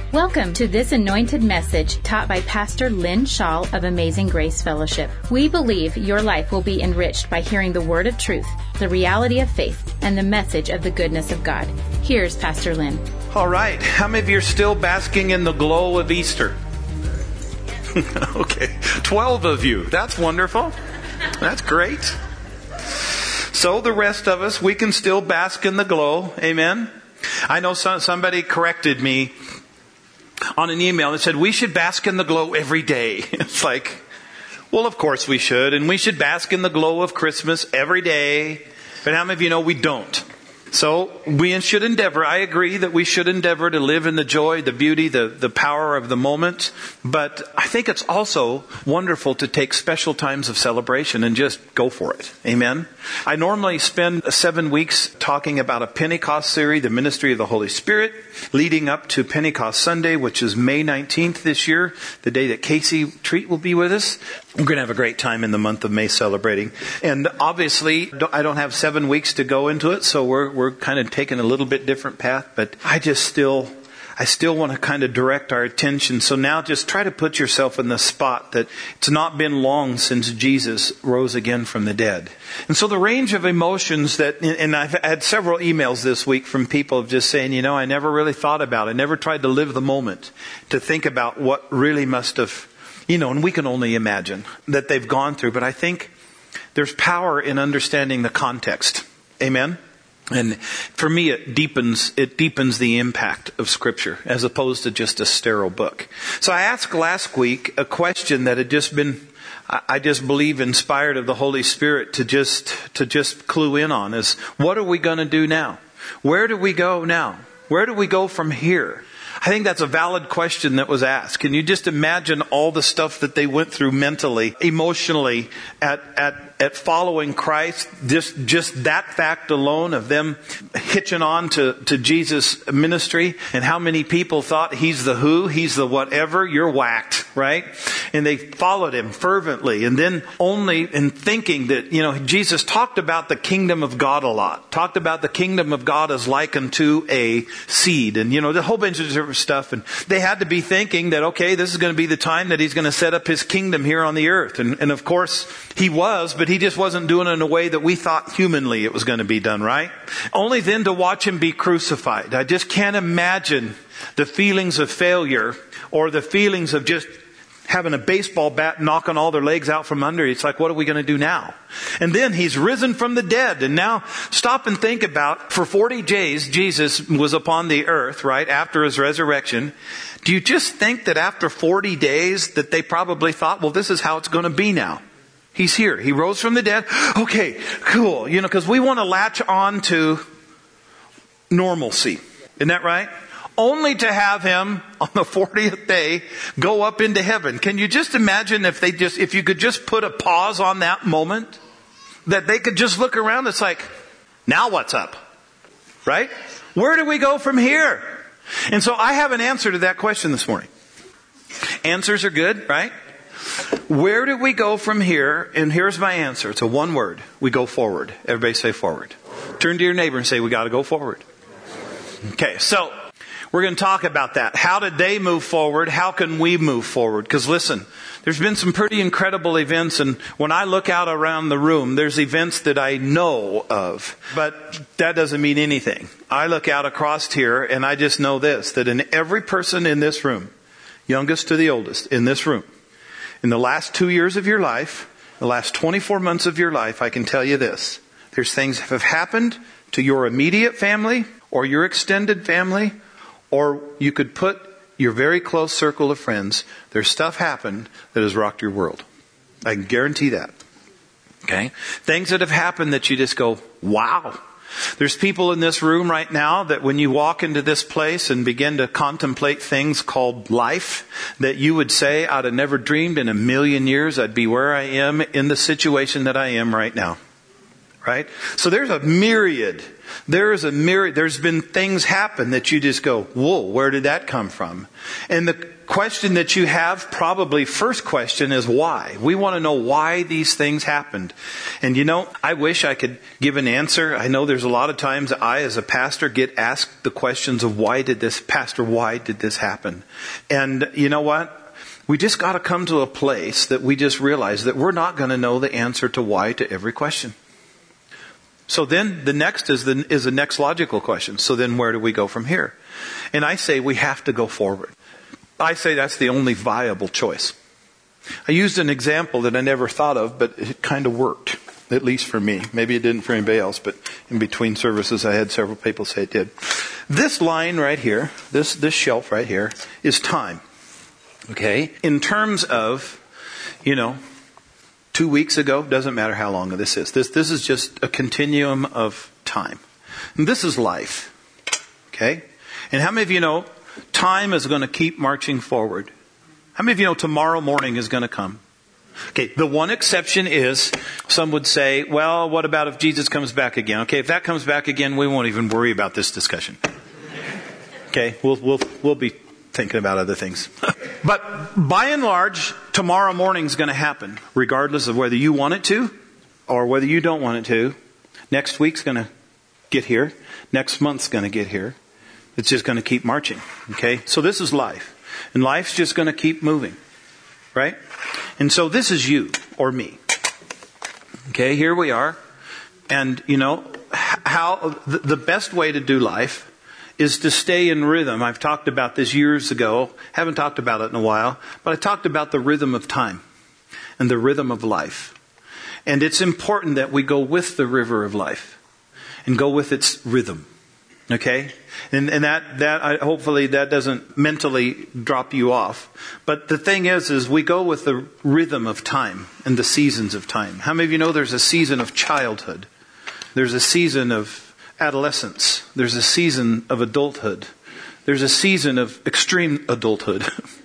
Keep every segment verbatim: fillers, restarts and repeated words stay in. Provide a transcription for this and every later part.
Welcome to this anointed message taught by Pastor Lynn Shaw of Amazing Grace Fellowship. We believe your life will be enriched by hearing the word of truth, the reality of faith, and the message of the goodness of God. Here's Pastor Lynn. All right. How many of you are still basking in the glow of Easter? Okay. twelve of you. That's wonderful. That's great. So the rest of us, we can still bask in the glow. Amen. I know some, somebody corrected me on an email that said we should bask in the glow every day. It's like, well, of course we should. And we should bask in the glow of Christmas every day. But how many of you know we don't? So we should endeavor. I agree that we should endeavor to live in the joy, the beauty, the, the power of the moment. But I think it's also wonderful to take special times of celebration and just go for it. Amen. I normally spend seven weeks talking about a Pentecost series, the ministry of the Holy Spirit, leading up to Pentecost Sunday, which is May nineteenth this year, the day that Casey Treat will be with us. We're going to have a great time in the month of May celebrating. And obviously, I don't have seven weeks to go into it, so we're we're kind of taking a little bit different path. But I just still, I still want to kind of direct our attention. So now just try to put yourself in the spot that it's not been long since Jesus rose again from the dead. And so the range of emotions that, and I've had several emails this week from people just saying, you know, I never really thought about it. I never tried to live the moment, to think about what really must have, you know, and we can only imagine that they've gone through. But I think there's power in understanding the context. Amen? And for me, it deepens, it deepens the impact of Scripture as opposed to just a sterile book. So I asked last week a question that had just been, I just believe inspired of the Holy Spirit to just, to just clue in on is, what are we going to do now? Where do we go now? Where do we go from here? I think that's a valid question that was asked. Can you just imagine all the stuff that they went through mentally, emotionally at, at, at following Christ? Just, just that fact alone of them hitching on to, to Jesus' ministry, and how many people thought he's the who, he's the whatever, you're whacked, right? And they followed him fervently. And then only in thinking that, you know, Jesus talked about the kingdom of God a lot. Talked about the kingdom of God as likened to a seed. And, you know, a whole bunch of different stuff. And they had to be thinking that, okay, this is going to be the time that he's going to set up his kingdom here on the earth. And, and of course, he was, but he just wasn't doing it in a way that we thought humanly it was going to be done, right? Only then to watch him be crucified. I just can't imagine the feelings of failure or the feelings of just having a baseball bat knocking all their legs out from under. It's like, what are we going to do now? And then he's risen from the dead. And now stop and think about, for forty days, Jesus was upon the earth, right, after his resurrection. Do you just think that after forty days that they probably thought, well, this is how it's going to be now? He's here. He rose from the dead. Okay, cool. You know, because we want to latch on to normalcy. Isn't that right? Only to have him on the fortieth day go up into heaven. Can you just imagine if they just, if you could just put a pause on that moment, that they could just look around? It's like, now what's up? Right? Where do we go from here? And so I have an answer to that question this morning. Answers are good, right? Where do we go from here? And here's my answer. It's a one word. We go forward. Everybody say forward. Turn to your neighbor and say, we got to go forward. Okay, so we're going to talk about that. How did they move forward? How can we move forward? Because listen, there's been some pretty incredible events. And when I look out around the room, there's events that I know of. But that doesn't mean anything. I look out across here and I just know this, that in every person in this room, youngest to the oldest in this room, in the last two years of your life, the last twenty-four months of your life, I can tell you this. There's things that have happened to your immediate family or your extended family, or you could put your very close circle of friends. There's stuff happened that has rocked your world. I can guarantee that. Okay? Things that have happened that you just go, wow. There's people in this room right now that when you walk into this place and begin to contemplate things called life, that you would say, I'd have never dreamed in a million years I'd be where I am in the situation that I am right now. right? So there's a myriad. There is a myriad. There's been things happen that you just go, whoa, where did that come from? And the question that you have, probably first question, is why? We want to know why these things happened. And you know, I wish I could give an answer. I know there's a lot of times I, as a pastor, get asked the questions of why did this, Pastor, why did this happen? And you know what? We just got to come to a place that we just realize that we're not going to know the answer to why to every question. So then the next is the, is the next logical question. So then where do we go from here? And I say we have to go forward. I say that's the only viable choice. I used an example that I never thought of, but it kind of worked, at least for me. Maybe it didn't for anybody else, but in between services I had several people say it did. This line right here, this, this shelf right here, is time. Okay? In terms of, you know, two weeks ago, doesn't matter how long this is. This, this is just a continuum of time. And this is life. Okay? And how many of you know time is going to keep marching forward? How many of you know tomorrow morning is going to come? Okay, the one exception is, some would say, well, what about if Jesus comes back again? Okay, if that comes back again, we won't even worry about this discussion. Okay, we'll, we'll, we'll be thinking about other things. But by and large, tomorrow morning is going to happen, regardless of whether you want it to or whether you don't want it to. Next week's going to get here. Next month's going to get here. It's just going to keep marching. Okay? So this is life. And life's just going to keep moving. Right? And so this is you or me. Okay, here we are. And, you know, how the best way to do life is to stay in rhythm. I've talked about this years ago. Haven't talked about it in a while. But I talked about the rhythm of time and the rhythm of life. And it's important that we go with the river of life and go with its rhythm. Okay? And, and that, that I, hopefully that doesn't mentally drop you off. But the thing is, is we go with the rhythm of time and the seasons of time. How many of you know there's a season of childhood? There's a season of adolescence. There's a season of adulthood. There's a season of extreme adulthood.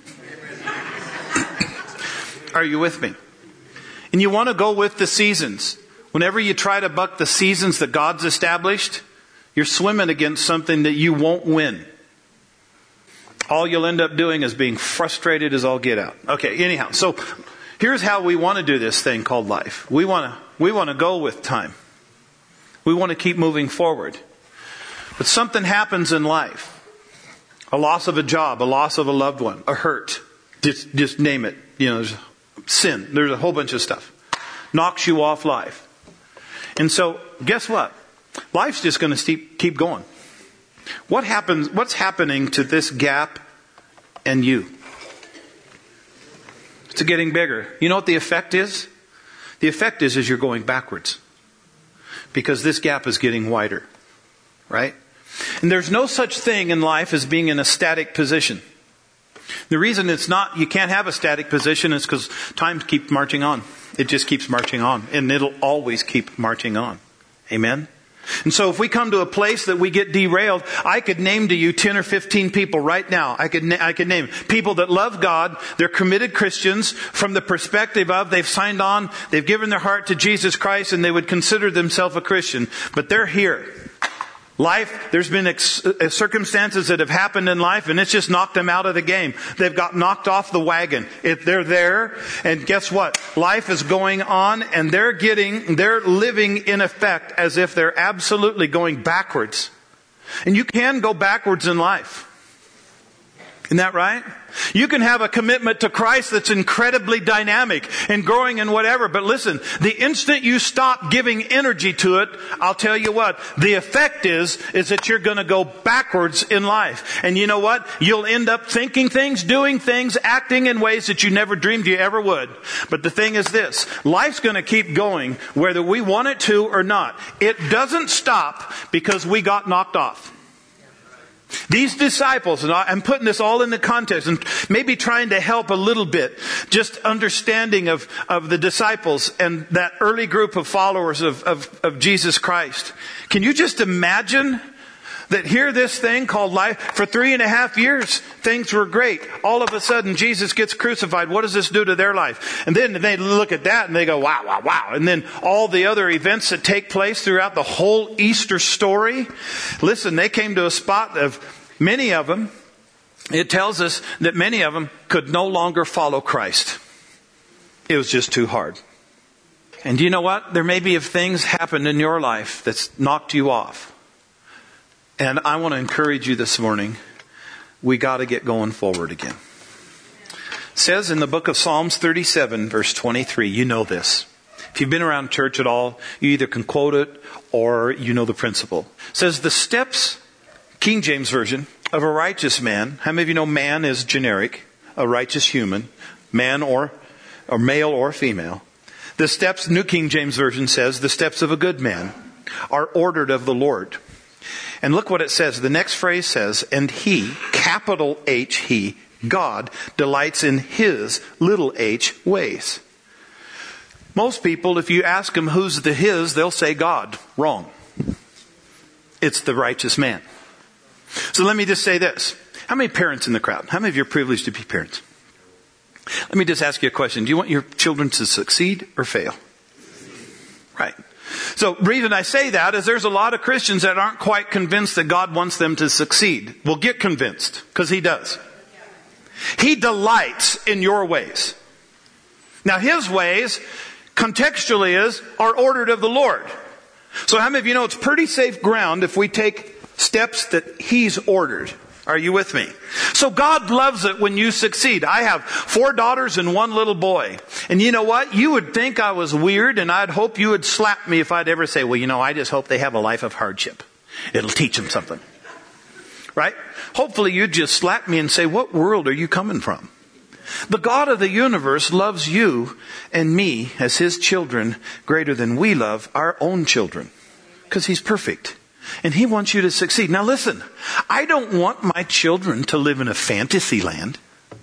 Are you with me? And you want to go with the seasons. Whenever you try to buck the seasons that God's established, you're swimming against something that you won't win. All you'll end up doing is being frustrated as all get out. Okay, anyhow, so here's how we want to do this thing called life. We want to we want to go with time. We want to keep moving forward. But something happens in life. A loss of a job, a loss of a loved one, a hurt. Just, just name it. You know, there's sin. There's a whole bunch of stuff. Knocks you off life. And so, guess what? Life's just going to keep, keep going. What happens, what's happening to this gap and you? It's getting bigger. You know what the effect is? The effect is, is you're going backwards. Because this gap is getting wider. Right? And there's no such thing in life as being in a static position. The reason it's not, you can't have a static position is because time keeps marching on. It just keeps marching on. And it'll always keep marching on. Amen? And so if we come to a place that we get derailed, I could name to you ten or fifteen people right now. I could, na- I could name people that love God. They're committed Christians from the perspective of they've signed on, they've given their heart to Jesus Christ, and they would consider themselves a Christian. But they're here. Life, there's been ex- circumstances that have happened in life and it's just knocked them out of the game. They've got knocked off the wagon. If they're there, and guess what? Life is going on and they're getting, they're living in effect as if they're absolutely going backwards. And you can go backwards in life. Isn't that right? You can have a commitment to Christ that's incredibly dynamic and growing in whatever. But listen, the instant you stop giving energy to it, I'll tell you what, the effect is, is that you're going to go backwards in life. And you know what? You'll end up thinking things, doing things, acting in ways that you never dreamed you ever would. But the thing is this, life's going to keep going whether we want it to or not. It doesn't stop because we got knocked off. These disciples, and I'm putting this all in the context and maybe trying to help a little bit, just understanding of, of the disciples and that early group of followers of, of, of Jesus Christ. Can you just imagine that hear this thing called life. For three and a half years, things were great. All of a sudden, Jesus gets crucified. What does this do to their life? And then they look at that and they go, wow, wow, wow. And then all the other events that take place throughout the whole Easter story. Listen, they came to a spot of many of them. It tells us that many of them could no longer follow Christ. It was just too hard. And do you know what? There may be if things happened in your life that's knocked you off. And I want to encourage you this morning, we got to get going forward again. It says in the book of Psalms thirty-seven, verse twenty-three, you know this. If you've been around church at all, you either can quote it or you know the principle. It says, the steps, King James Version, of a righteous man. How many of you know man is generic? A righteous human. Man or, or male or female. The steps, New King James Version says, the steps of a good man are ordered of the Lord. And look what it says. The next phrase says, and he, capital H, he, God, delights in his, little h, ways. Most people, if you ask them who's the his, they'll say God. Wrong. It's the righteous man. So let me just say this. How many parents in the crowd? How many of you are privileged to be parents? Let me just ask you a question. Do you want your children to succeed or fail? Right. So the reason I say that is there's a lot of Christians that aren't quite convinced that God wants them to succeed. Well, get convinced, because He does. He delights in your ways. Now His ways, contextually is, are ordered of the Lord. So how many of you know it's pretty safe ground if we take steps that He's ordered? Are you with me? So God loves it when you succeed. I have four daughters and one little boy. And you know what? You would think I was weird, and I'd hope you would slap me if I'd ever say, well, you know, I just hope they have a life of hardship. It'll teach them something. Right? Hopefully you'd just slap me and say, what world are you coming from? The God of the universe loves you and me as His children greater than we love our own children. Because He's perfect. And He wants you to succeed. Now listen, I don't want my children to live in a fantasy land.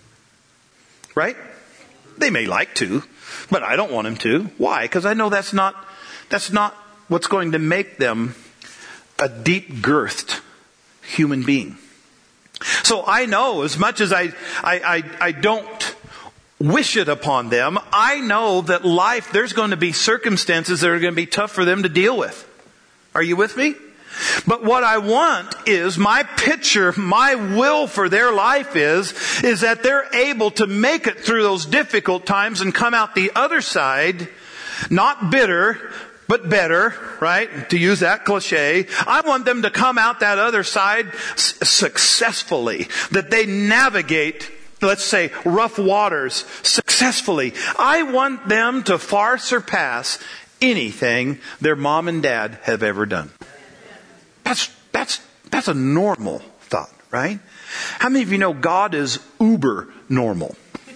Right? They may like to, but I don't want them to. Why? Because I know that's not, that's not what's going to make them a deep-girthed human being. So I know, as much as I, I, I, I don't wish it upon them, I know that life, there's going to be circumstances that are going to be tough for them to deal with. Are you with me? But what I want is, my picture, my will for their life is, is that they're able to make it through those difficult times and come out the other side, not bitter, but better, right? To use that cliche. I want them to come out that other side s- successfully. That they navigate, let's say, rough waters successfully. I want them to far surpass anything their mom and dad have ever done. That's, that's, that's a normal thought, right? How many of you know God is uber normal?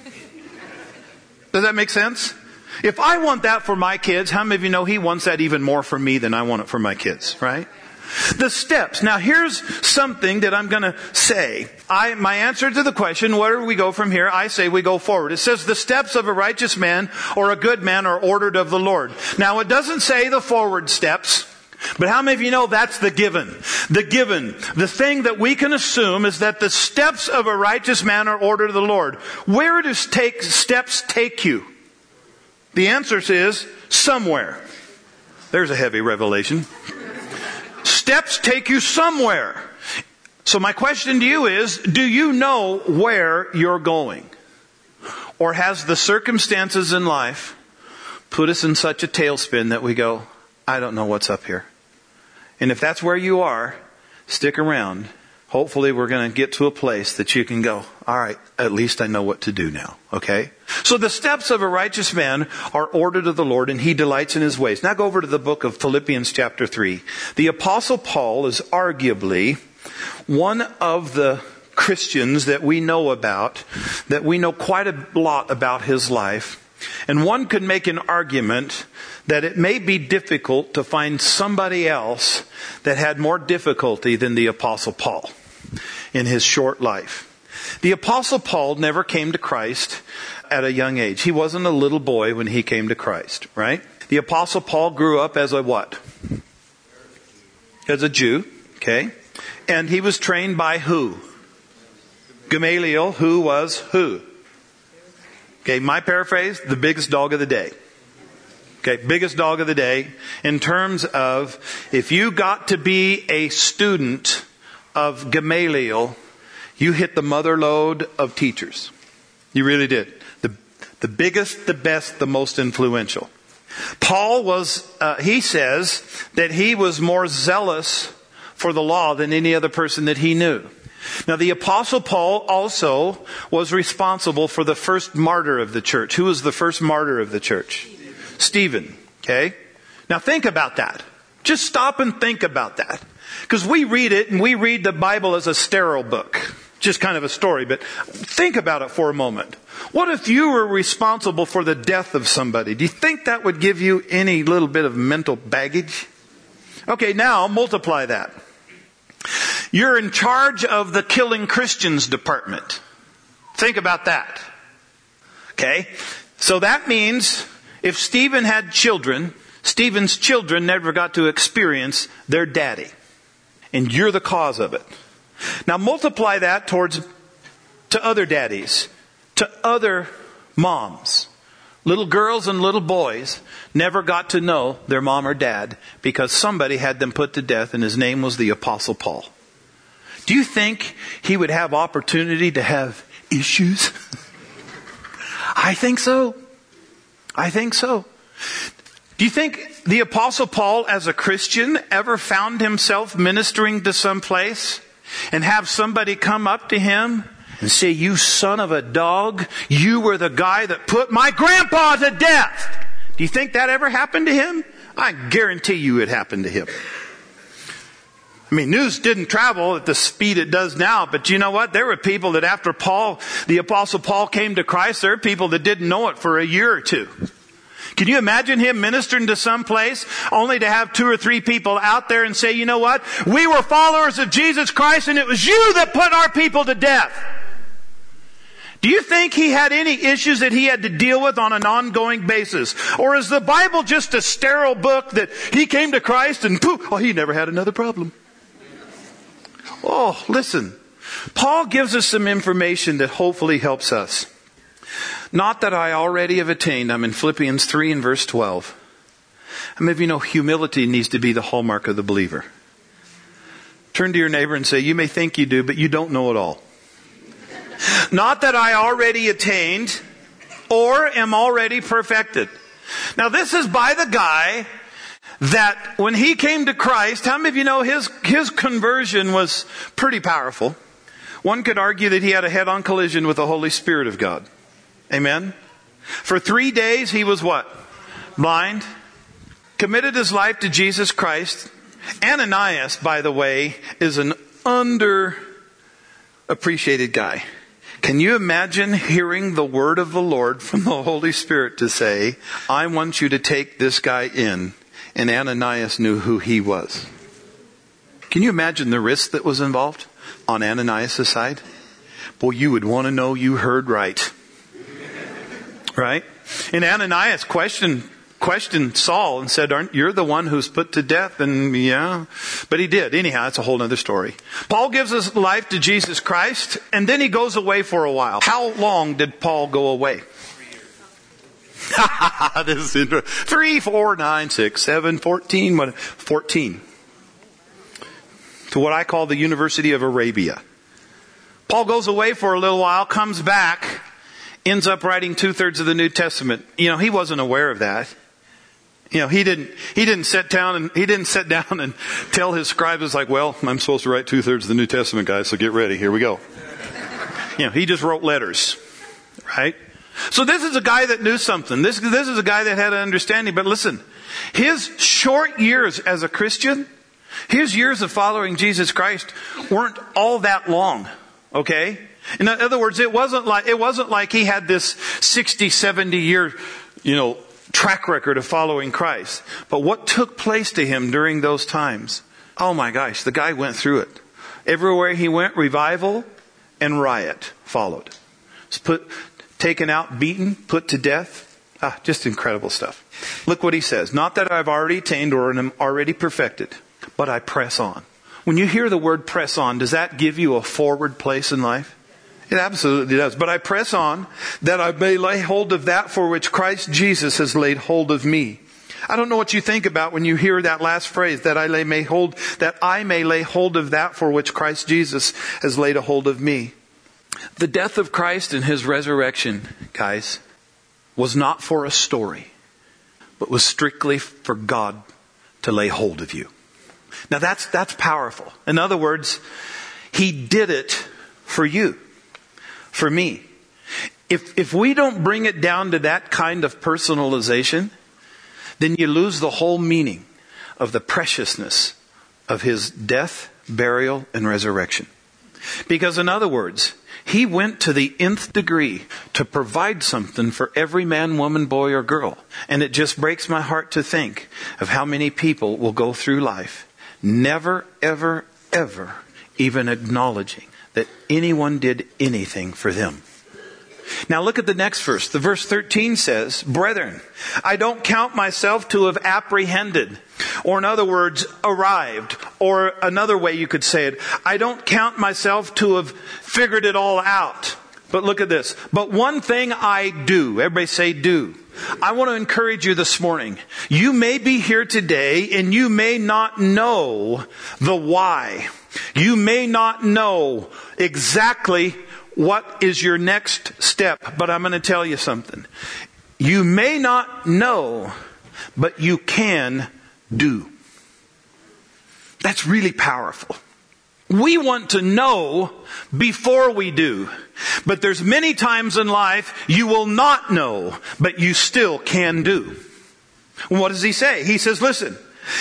Does that make sense? If I want that for my kids, how many of you know He wants that even more for me than I want it for my kids, right? The steps. Now here's something that I'm going to say. I, my answer to the question, where do we go from here? I say we go forward. It says the steps of a righteous man or a good man are ordered of the Lord. Now it doesn't say the forward steps. But how many of you know that's the given? The given. The thing that we can assume is that the steps of a righteous man are ordered of the Lord. Where does take, steps take you? The answer is somewhere. There's a heavy revelation. Steps take you somewhere. So my question to you is, do you know where you're going? Or has the circumstances in life put us in such a tailspin that we go, I don't know what's up here? And if that's where you are, stick around. Hopefully we're going to get to a place that you can go, all right, at least I know what to do now. Okay? So the steps of a righteous man are ordered of the Lord, and He delights in His ways. Now go over to the book of Philippians chapter three. The Apostle Paul is arguably one of the Christians that we know about, that we know quite a lot about his life. And one could make an argument that it may be difficult to find somebody else that had more difficulty than the Apostle Paul in his short life. The Apostle Paul never came to Christ at a young age. He wasn't a little boy when he came to Christ, right? The Apostle Paul grew up as a what? As a Jew, okay? And he was trained by who? Gamaliel, who was who? Okay, my paraphrase, the biggest dog of the day. Okay, biggest dog of the day in terms of if you got to be a student of Gamaliel, you hit the mother lode of teachers. You really did. The, the biggest, the best, the most influential. Paul was, uh, he says that he was more zealous for the law than any other person that he knew. Now the Apostle Paul also was responsible for the first martyr of the church. Who was the first martyr of the church? Stephen. Okay? Now think about that. Just stop and think about that. Because we read it and we read the Bible as a sterile book. Just kind of a story, but think about it for a moment. What if you were responsible for the death of somebody? Do you think that would give you any little bit of mental baggage? Okay, now multiply that. You're in charge of the killing Christians department. Think about that. Okay? So that means if Stephen had children, Stephen's children never got to experience their daddy. And you're the cause of it. Now multiply that towards to other daddies, to other moms. Little girls and little boys never got to know their mom or dad because somebody had them put to death and his name was the Apostle Paul. Do you think he would have opportunity to have issues? I think so. I think so. Do you think the Apostle Paul as a Christian ever found himself ministering to some place and have somebody come up to him and say, "You son of a dog, you were the guy that put my grandpa to death"? Do you think that ever happened to him? I guarantee you it happened to him. I mean, news didn't travel at the speed it does now, but you know what? There were people that after Paul, the Apostle Paul came to Christ, there were people that didn't know it for a year or two. Can you imagine him ministering to some place only to have two or three people out there and say, "You know what? We were followers of Jesus Christ and it was you that put our people to death"? Do you think he had any issues that he had to deal with on an ongoing basis? Or is the Bible just a sterile book that he came to Christ and poof, oh, he never had another problem? Oh, listen. Paul gives us some information that hopefully helps us. Not that I already have attained. I'm in Philippians three and verse twelve. How many of you know humility needs to be the hallmark of the believer? Turn to your neighbor and say, "You may think you do, but you don't know it all." Not that I already attained or am already perfected. Now this is by the guy that when he came to Christ, how many of you know his, his conversion was pretty powerful? One could argue that he had a head-on collision with the Holy Spirit of God. Amen? For three days he was what? Blind. Committed his life to Jesus Christ. Ananias, by the way, is an underappreciated guy. Can you imagine hearing the word of the Lord from the Holy Spirit to say, "I want you to take this guy in"? And Ananias knew who he was. Can you imagine the risk that was involved on Ananias' side? Boy, you would want to know you heard right. Right? And Ananias questioned, questioned Saul and said, "Aren't you're the one who's put to death?" And yeah, but he did. Anyhow, that's a whole other story. Paul gives his life to Jesus Christ and then he goes away for a while. How long did Paul go away? This is interesting. Three, four, nine, six, seven, fourteen, what, fourteen. To what I call the University of Arabia. Paul goes away for a little while, comes back, ends up writing two thirds of the New Testament. You know, he wasn't aware of that. You know, he didn't, he didn't sit down and, he didn't sit down and tell his scribes like, "Well, I'm supposed to write two thirds of the New Testament, guys, so get ready. Here we go." You know, he just wrote letters. Right? So this is a guy that knew something. This, this is a guy that had an understanding. But listen, his short years as a Christian, his years of following Jesus Christ weren't all that long. Okay? In other words, it wasn't like, it wasn't like he had this sixty, seventy year, you know, track record of following Christ. But what took place to him during those times? Oh my gosh, the guy went through it. Everywhere he went, revival and riot followed. It's put, taken out, beaten, put to death. Ah, just incredible stuff. Look what he says. "Not that I've already attained or am already perfected, but I press on." When you hear the word press on, does that give you a forward place in life? It absolutely does. But I press on that I may lay hold of that for which Christ Jesus has laid hold of me. I don't know what you think about when you hear that last phrase, that I lay may hold, that I may lay hold of that for which Christ Jesus has laid a hold of me. The death of Christ and His resurrection, guys, was not for a story, but was strictly for God to lay hold of you. Now that's, that's powerful. In other words, He did it for you, for me. If, if we don't bring it down to that kind of personalization, then you lose the whole meaning of the preciousness of His death, burial, and resurrection. Because in other words, He went to the nth degree to provide something for every man, woman, boy, or girl. And it just breaks my heart to think of how many people will go through life never, ever, ever even acknowledging that anyone did anything for them. Now look at the next verse. The verse thirteen says, "Brethren, I don't count myself to have apprehended," or in other words, arrived, or another way you could say it, I don't count myself to have figured it all out. But look at this. "But one thing I do." Everybody say do. I want to encourage you this morning. You may be here today and you may not know the why. You may not know exactly what is your next step, but I'm going to tell you something. You may not know, but you can do. That's really powerful. We want to know before we do. But there's many times in life you will not know, but you still can do. What does He say? He says, listen,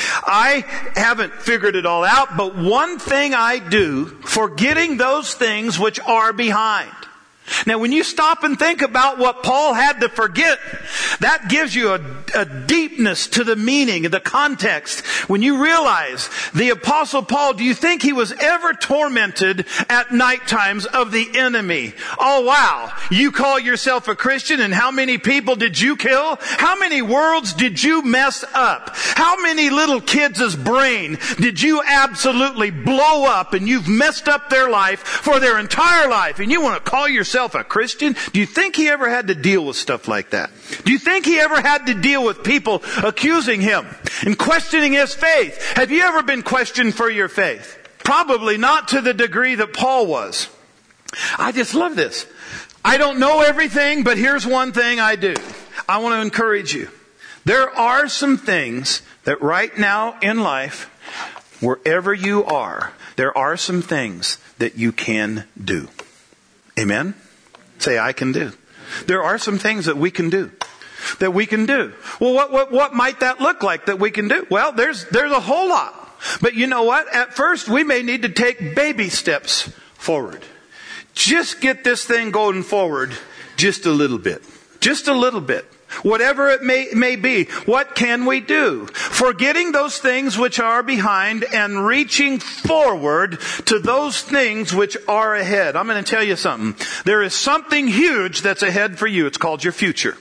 I haven't figured it all out, but one thing I do, forgetting those things which are behind. Now when you stop and think about what Paul had to forget, that gives you a, a deepness to the meaning, the context. When you realize the Apostle Paul, do you think he was ever tormented at night times of the enemy? Oh wow, you call yourself a Christian and how many people did you kill? How many worlds did you mess up? How many little kids' brain did you absolutely blow up and you've messed up their life for their entire life and you want to call yourself a Christian? Do you think he ever had to deal with stuff like that? Do you think he ever had to deal with people accusing him and questioning his faith? Have you ever been questioned for your faith? Probably not to the degree that Paul was. I just love this. I don't know everything, but here's one thing I do. I want to encourage you. There are some things that right now in life, wherever you are, there are some things that you can do. Amen? Say, I can do. There are some things that we can do. That we can do. Well, what, what, what might that look like that we can do? Well, there's, there's a whole lot. But you know what? At first, we may need to take baby steps forward. Just get this thing going forward just a little bit. Just a little bit. Whatever it may, may be, what can we do? Forgetting those things which are behind and reaching forward to those things which are ahead. I'm going to tell you something. There is something huge that's ahead for you. It's called your future.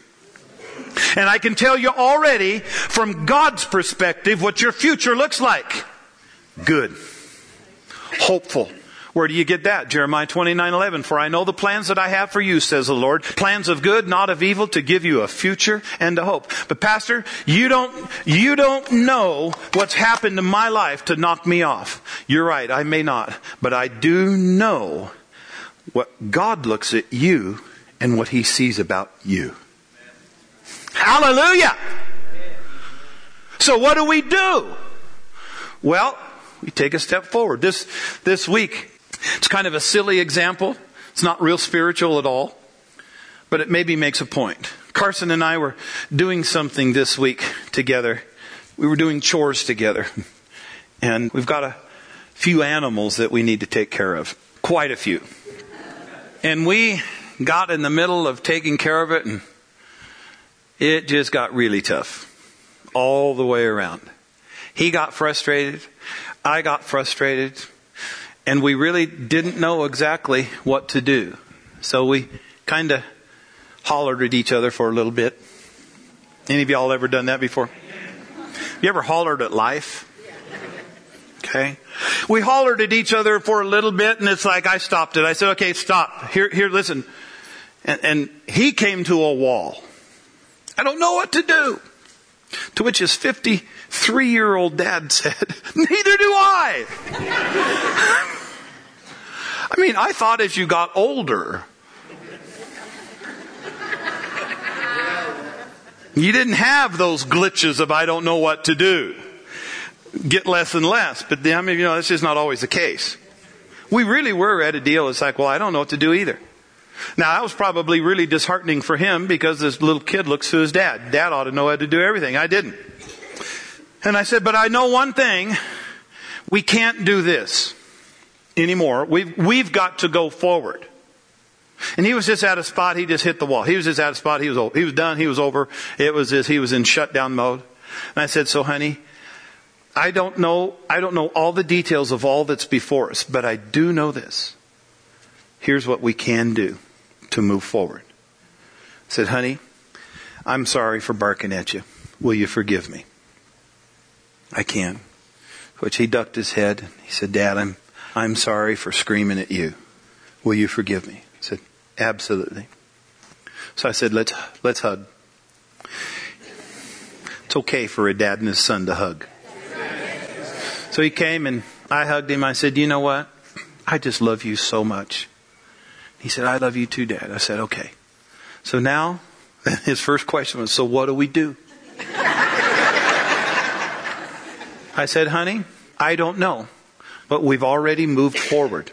And I can tell you already from God's perspective what your future looks like. Good. Hopeful. Where do you get that? Jeremiah twenty-nine eleven. "For I know the plans that I have for you, says the Lord. Plans of good, not of evil, to give you a future and a hope." But Pastor, you don't, you don't know what's happened in my life to knock me off. You're right, I may not. But I do know what God looks at you and what He sees about you. Hallelujah! So what do we do? Well, we take a step forward. This, this week, it's kind of a silly example. It's not real spiritual at all, but it maybe makes a point. Carson and I were doing something this week together. We were doing chores together. And we've got a few animals that we need to take care of. Quite a few. And we got in the middle of taking care of it, and it just got really tough. All the way around. He got frustrated. I got frustrated. And we really didn't know exactly what to do. So we kind of hollered at each other for a little bit. Any of y'all ever done that before? You ever hollered at life? Okay. We hollered at each other for a little bit, and it's like I stopped it. I said, okay, stop. Here, here, listen. And, and he came to a wall. I don't know what to do. To which his fifty-three-year-old dad said, neither do I. I mean, I thought as you got older, you didn't have those glitches of I don't know what to do. Get less and less. But I mean, you know, this is not always the case. We really were at a deal. It's like, well, I don't know what to do either. Now, that was probably really disheartening for him because this little kid looks to his dad. Dad ought to know how to do everything. I didn't. And I said, but I know one thing. We can't do this anymore. We've, we've got to go forward. And he was just at a spot. He just hit the wall. He was just at a spot. He was over. He was done. He was over. It was just, he was in shutdown mode. And I said, so honey, I don't know, I don't know all the details of all that's before us, but I do know this. Here's what we can do to move forward. I said, honey, I'm sorry for barking at you. Will you forgive me? I can. Which he ducked his head. He said, Dad, I'm, I'm sorry for screaming at you. Will you forgive me? I said, absolutely. So I said, let's, let's hug. It's okay for a dad and his son to hug. So he came and I hugged him. I said, you know what? I just love you so much. He said, I love you too, Dad. I said, okay. So now, his first question was, so what do we do? I said, honey, I don't know. But we've already moved forward.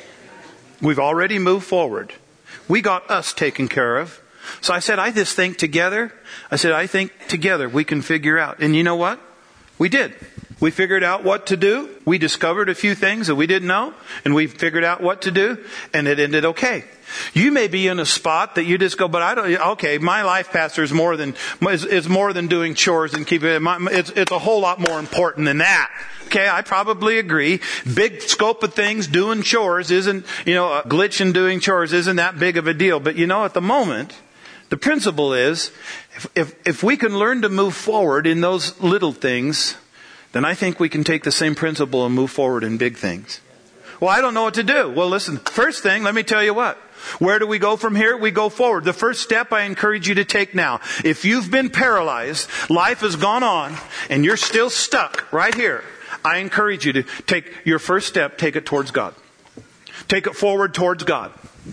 We've already moved forward. We got us taken care of. So I said, I just think together. I said, I think together we can figure out. And you know what? We did. We figured out what to do. We discovered a few things that we didn't know. And we figured out what to do. And it ended okay. You may be in a spot that you just go, but I don't, okay, my life, Pastor, is more than, is, is more than doing chores and keeping it. It's, it's a whole lot more important than that. Okay, I probably agree. Big scope of things, doing chores isn't, you know, a glitch in doing chores isn't that big of a deal. But you know, at the moment, the principle is, if, if, if we can learn to move forward in those little things, then I think we can take the same principle and move forward in big things. Well, I don't know what to do. Well, listen, first thing, let me tell you what. Where do we go from here? We go forward. The first step I encourage you to take now. If you've been paralyzed, life has gone on, and you're still stuck right here, I encourage you to take your first step, take it towards God. Take it forward towards God.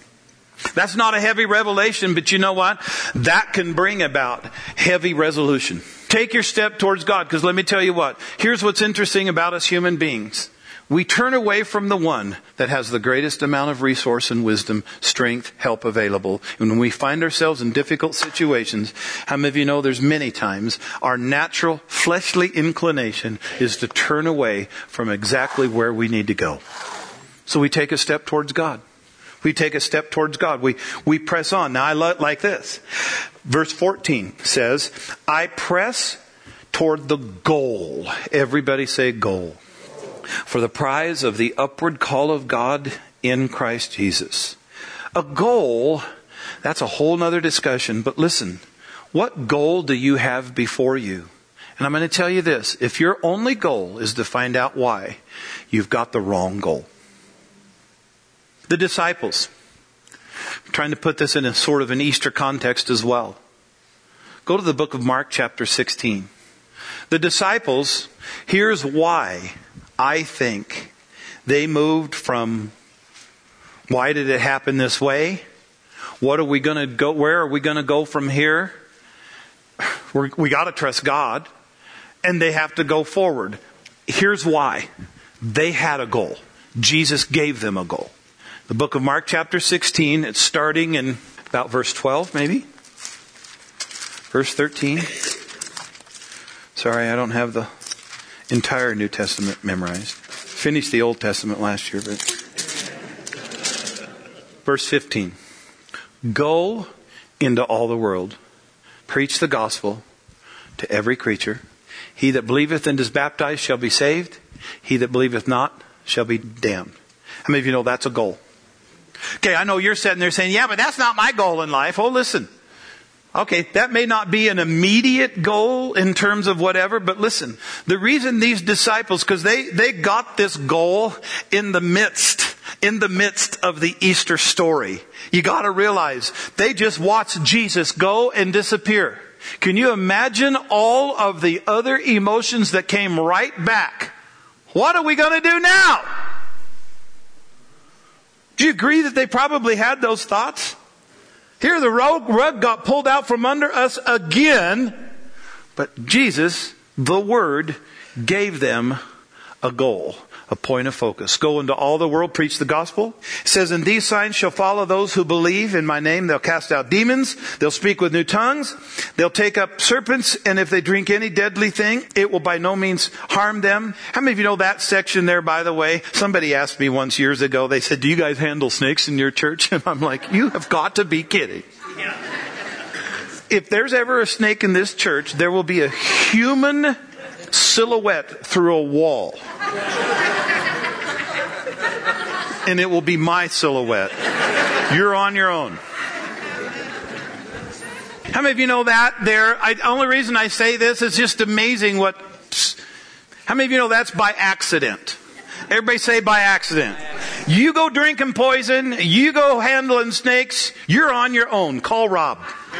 That's not a heavy revelation, but you know what? That can bring about heavy resolution. Take your step towards God, because let me tell you what. Here's what's interesting about us human beings. We turn away from the one that has the greatest amount of resource and wisdom, strength, help available. And when we find ourselves in difficult situations, how many of you know there's many times our natural fleshly inclination is to turn away from exactly where we need to go. So we take a step towards God. We take a step towards God. We, we press on. Now I like this. Verse fourteen says, I press toward the goal. Everybody say goal. For the prize of the upward call of God in Christ Jesus. A goal, that's a whole nother discussion. But listen, what goal do you have before you? And I'm going to tell you this. If your only goal is to find out why, you've got the wrong goal. The disciples. I'm trying to put this in a sort of an Easter context as well. Go to the book of Mark chapter sixteen. The disciples, here's why I think they moved from why did it happen this way? What are we going to go? Where are we going to go from here? We're, we got to trust God, and they have to go forward. Here's why. They had a goal. Jesus gave them a goal. The book of Mark chapter sixteen, it's starting in about verse twelve maybe. Verse thirteen. Sorry, I don't have the entire New Testament memorized. Finished the Old Testament last year, but verse fifteen. Go into all the world, preach the gospel to every creature. He that believeth and is baptized shall be saved. He that believeth not shall be damned. How many of you know that's a goal? Okay, I know you're sitting there saying, yeah, but that's not my goal in life. Oh, listen. Okay, that may not be an immediate goal in terms of whatever, but listen, the reason these disciples, because they, they got this goal in the midst, in the midst of the Easter story. You got to realize they just watched Jesus go and disappear. Can you imagine all of the other emotions that came right back? What are we going to do now? Do you agree that they probably had those thoughts? Here the rug got pulled out from under us again. But Jesus, the Word, gave them a goal, a point of focus. Go into all the world, preach the gospel. It says, and these signs shall follow those who believe in my name. They'll cast out demons. They'll speak with new tongues. They'll take up serpents. And if they drink any deadly thing, it will by no means harm them. How many of you know that section there, by the way? Somebody asked me once years ago, they said, do you guys handle snakes in your church? And I'm like, you have got to be kidding. Yeah. If there's ever a snake in this church, there will be a human silhouette through a wall. And it will be my silhouette. You're on your own. How many of you know that there? I, the only reason I say this is just amazing what... How many of you know that's by accident? Everybody say by accident. You go drinking poison, you go handling snakes, you're on your own. Call Rob.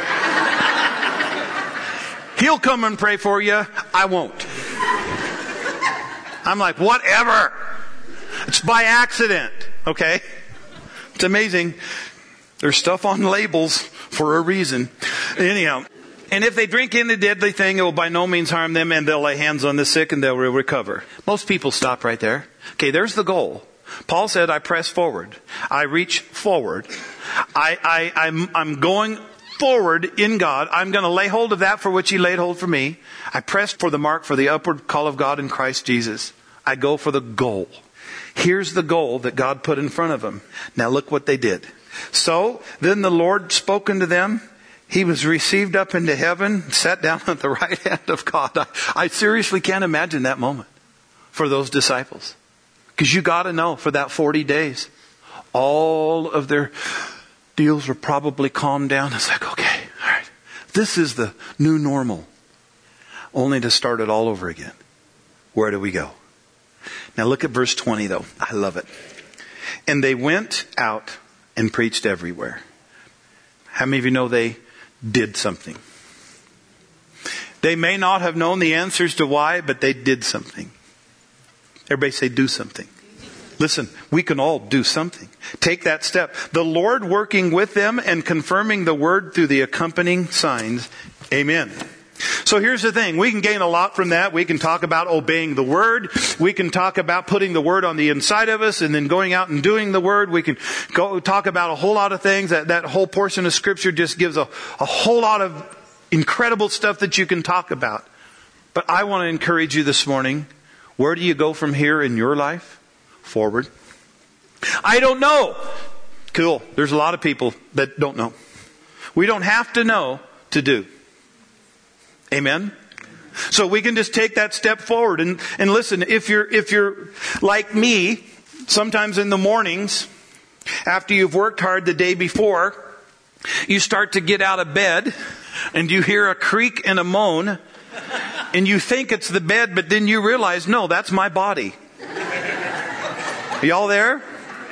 He'll come and pray for you. I won't. I'm like, whatever. It's by accident. Okay? It's amazing. There's stuff on labels for a reason. Anyhow. And if they drink any deadly thing, it will by no means harm them, and they'll lay hands on the sick and they'll recover. Most people stop right there. Okay, there's the goal. Paul said, I press forward. I reach forward. I, I, I'm, I'm going forward in God. I'm going to lay hold of that for which He laid hold for me. I press for the mark for the upward call of God in Christ Jesus. I go for the goal. Here's the goal that God put in front of them. Now look what they did. So then the Lord spoke unto them. He was received up into heaven, sat down at the right hand of God. I, I seriously can't imagine that moment for those disciples. Because you got to know, for that forty days, all of their deals were probably calmed down. It's like, okay, all right, this is the new normal. Only to start it all over again. Where do we go? Now look at verse twenty though. I love it. And they went out and preached everywhere. How many of you know they did something? They may not have known the answers to why, but they did something. Everybody say do something. Listen, we can all do something. Take that step. The Lord working with them and confirming the word through the accompanying signs. Amen. So here's the thing. We can gain a lot from that. We can talk about obeying the word. We can talk about putting the word on the inside of us and then going out and doing the word. We can go talk about a whole lot of things. That, that whole portion of scripture just gives a, a whole lot of incredible stuff that you can talk about. But I want to encourage you this morning. Where do you go from here in your life? Forward. I don't know. Cool. There's a lot of people that don't know. We don't have to know to do. Amen. So we can just take that step forward and, and listen, if you're, if you're like me, sometimes in the mornings, after you've worked hard the day before, you start to get out of bed and you hear a creak and a moan and you think it's the bed, but then you realize, no, that's my body. Are y'all there?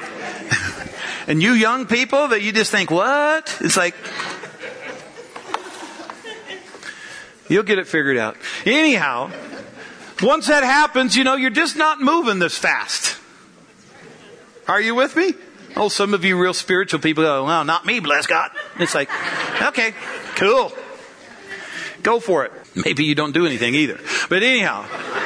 And you young people that you just think, what? It's like, you'll get it figured out. Anyhow, once that happens, you know, you're just not moving this fast. Are you with me? Oh, some of you real spiritual people go, well, not me, bless God. It's like, okay, cool. Go for it. Maybe you don't do anything either. But anyhow,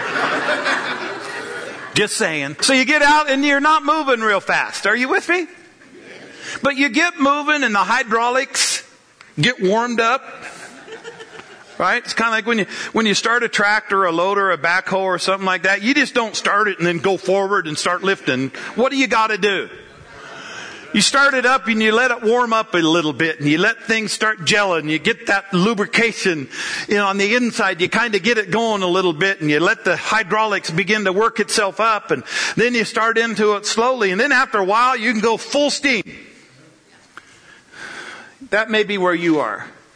just saying. So you get out and you're not moving real fast. Are you with me? But you get moving and the hydraulics get warmed up. Right? It's kind of like when you, when you start a tractor, a loader, a backhoe or something like that. You just don't start it and then go forward and start lifting. What do you got to do? You start it up and you let it warm up a little bit and you let things start gelling. You get that lubrication, you know, on the inside. You kind of get it going a little bit and you let the hydraulics begin to work itself up and then you start into it slowly. And then after a while you can go full steam. That may be where you are.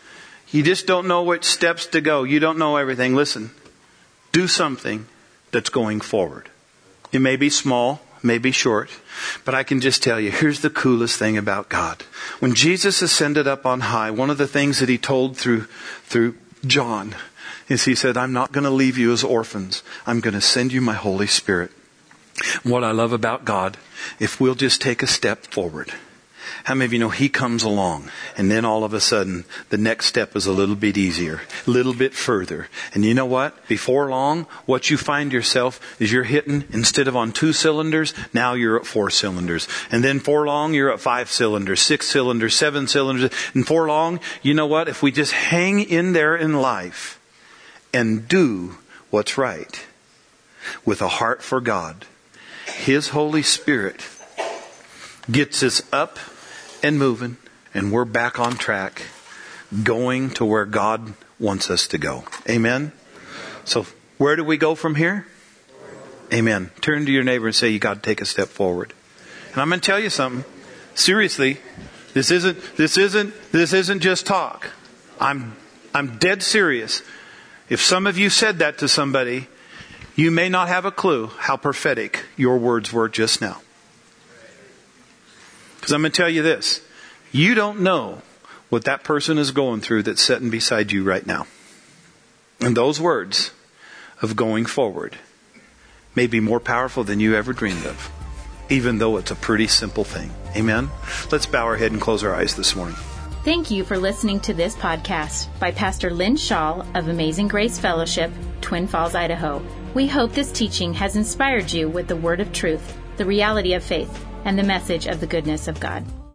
You just don't know which steps to go. You don't know everything. Listen, do something that's going forward. It may be small, may be short, but I can just tell you, here's the coolest thing about God. When Jesus ascended up on high, one of the things that he told through, through John is he said, I'm not going to leave you as orphans. I'm going to send you my Holy Spirit. What I love about God, if we'll just take a step forward. How many of you know he comes along and then all of a sudden the next step is a little bit easier, a little bit further. And you know what? Before long, what you find yourself is you're hitting, instead of on two cylinders, now you're at four cylinders. And then for long, you're at five cylinders, six cylinders, seven cylinders. And for long, you know what? If we just hang in there in life and do what's right with a heart for God, His Holy Spirit gets us up and moving, and we're back on track, going to where God wants us to go. Amen? So, where do we go from here? Amen. Turn to your neighbor and say, you got to take a step forward. And I'm going to tell you something. Seriously, this isn't, this isn't, this isn't just talk. I'm, I'm dead serious. If some of you said that to somebody, you may not have a clue how prophetic your words were just now. Because I'm going to tell you this. You don't know what that person is going through that's sitting beside you right now. And those words of going forward may be more powerful than you ever dreamed of, even though it's a pretty simple thing. Amen? Let's bow our head and close our eyes this morning. Thank you for listening to this podcast by Pastor Lynn Shaw of Amazing Grace Fellowship, Twin Falls, Idaho. We hope this teaching has inspired you with the word of truth, the reality of faith, and the message of the goodness of God.